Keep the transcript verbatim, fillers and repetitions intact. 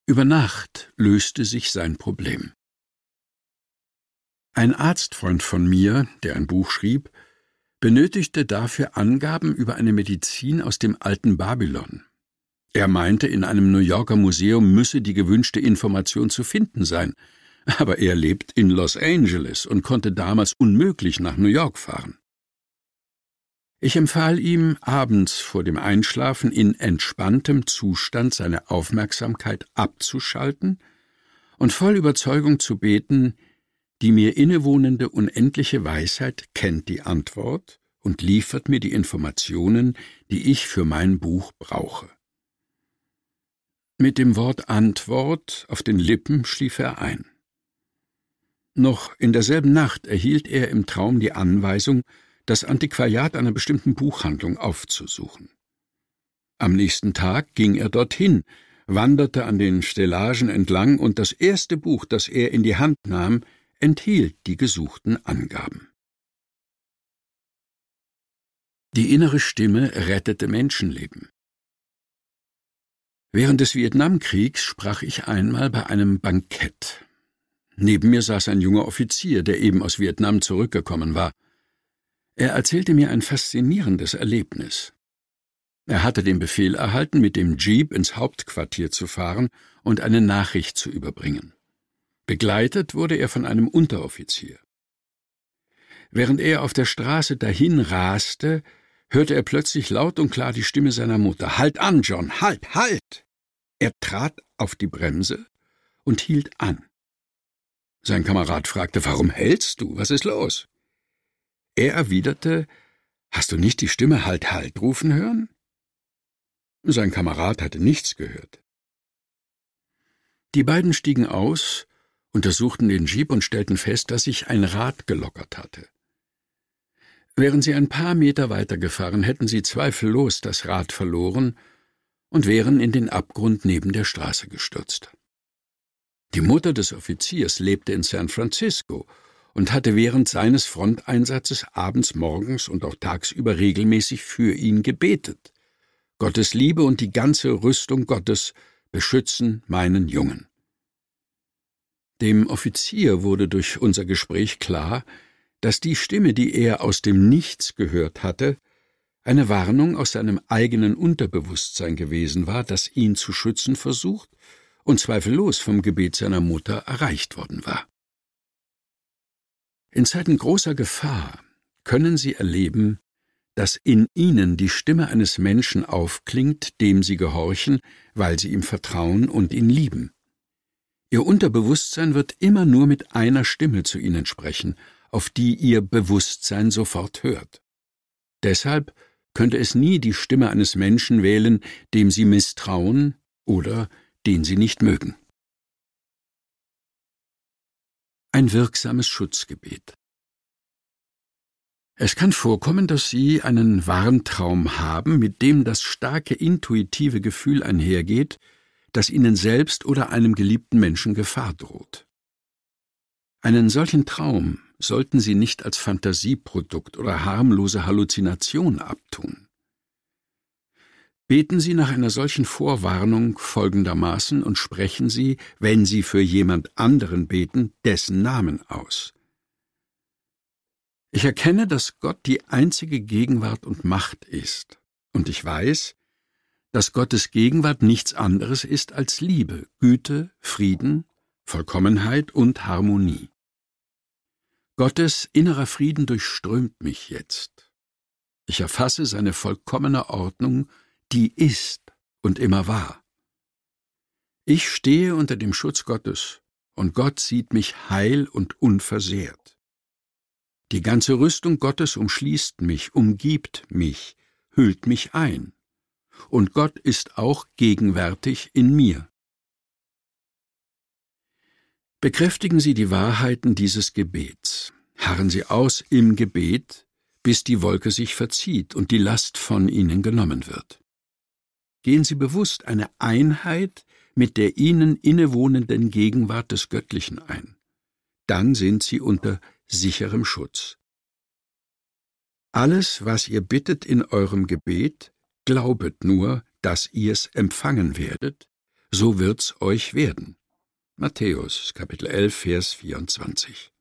Über Nacht löste sich sein Problem. Ein Arztfreund von mir, der ein Buch schrieb, benötigte dafür Angaben über eine Medizin aus dem alten Babylon. Er meinte, in einem New Yorker Museum müsse die gewünschte Information zu finden sein, aber er lebt in Los Angeles und konnte damals unmöglich nach New York fahren. Ich empfahl ihm, abends vor dem Einschlafen in entspanntem Zustand seine Aufmerksamkeit abzuschalten und voll Überzeugung zu beten: Die mir innewohnende unendliche Weisheit kennt die Antwort und liefert mir die Informationen, die ich für mein Buch brauche. Mit dem Wort Antwort auf den Lippen schlief er ein. Noch in derselben Nacht erhielt er im Traum die Anweisung, das Antiquariat einer bestimmten Buchhandlung aufzusuchen. Am nächsten Tag ging er dorthin, wanderte an den Stellagen entlang, und das erste Buch, das er in die Hand nahm, enthielt die gesuchten Angaben. Die innere Stimme rettete Menschenleben. Während des Vietnamkriegs sprach ich einmal bei einem Bankett. Neben mir saß ein junger Offizier, der eben aus Vietnam zurückgekommen war. Er erzählte mir ein faszinierendes Erlebnis. Er hatte den Befehl erhalten, mit dem Jeep ins Hauptquartier zu fahren und eine Nachricht zu überbringen. Begleitet wurde er von einem Unteroffizier. Während er auf der Straße dahin raste, hörte er plötzlich laut und klar die Stimme seiner Mutter: »Halt an, John, halt, halt!« Er trat auf die Bremse und hielt an. Sein Kamerad fragte: »Warum hältst du? Was ist los?« Er erwiderte: »Hast du nicht die Stimme Halt, halt rufen hören?« Sein Kamerad hatte nichts gehört. Die beiden stiegen aus, untersuchten den Jeep und stellten fest, dass sich ein Rad gelockert hatte. Wären sie ein paar Meter weitergefahren, hätten sie zweifellos das Rad verloren und wären in den Abgrund neben der Straße gestürzt. Die Mutter des Offiziers lebte in San Francisco und hatte während seines Fronteinsatzes abends, morgens und auch tagsüber regelmäßig für ihn gebetet: »Gottes Liebe und die ganze Rüstung Gottes beschützen meinen Jungen.« Dem Offizier wurde durch unser Gespräch klar, dass die Stimme, die er aus dem Nichts gehört hatte, eine Warnung aus seinem eigenen Unterbewusstsein gewesen war, das ihn zu schützen versucht und zweifellos vom Gebet seiner Mutter erreicht worden war. In Zeiten großer Gefahr können Sie erleben, dass in Ihnen die Stimme eines Menschen aufklingt, dem Sie gehorchen, weil Sie ihm vertrauen und ihn lieben. Ihr Unterbewusstsein wird immer nur mit einer Stimme zu Ihnen sprechen, auf die Ihr Bewusstsein sofort hört. Deshalb könnte es nie die Stimme eines Menschen wählen, dem Sie misstrauen oder den Sie nicht mögen. Ein wirksames Schutzgebet. Es kann vorkommen, dass Sie einen Warntraum haben, mit dem das starke intuitive Gefühl einhergeht, dass Ihnen selbst oder einem geliebten Menschen Gefahr droht. Einen solchen Traum sollten Sie nicht als Fantasieprodukt oder harmlose Halluzination abtun. Beten Sie nach einer solchen Vorwarnung folgendermaßen und sprechen Sie, wenn Sie für jemand anderen beten, dessen Namen aus. Ich erkenne, dass Gott die einzige Gegenwart und Macht ist, und ich weiß, dass Gottes Gegenwart nichts anderes ist als Liebe, Güte, Frieden, Vollkommenheit und Harmonie. Gottes innerer Frieden durchströmt mich jetzt. Ich erfasse seine vollkommene Ordnung, die ist und immer war. Ich stehe unter dem Schutz Gottes, und Gott sieht mich heil und unversehrt. Die ganze Rüstung Gottes umschließt mich, umgibt mich, hüllt mich ein, und Gott ist auch gegenwärtig in mir. Bekräftigen Sie die Wahrheiten dieses Gebets. Harren Sie aus im Gebet, bis die Wolke sich verzieht und die Last von Ihnen genommen wird. Gehen Sie bewusst eine Einheit mit der Ihnen innewohnenden Gegenwart des Göttlichen ein. Dann sind Sie unter sicherem Schutz. Alles, was ihr bittet in eurem Gebet, glaubet nur, dass ihr's empfangen werdet, so wird's euch werden. Matthäus, Kapitel elf, Vers vierundzwanzig.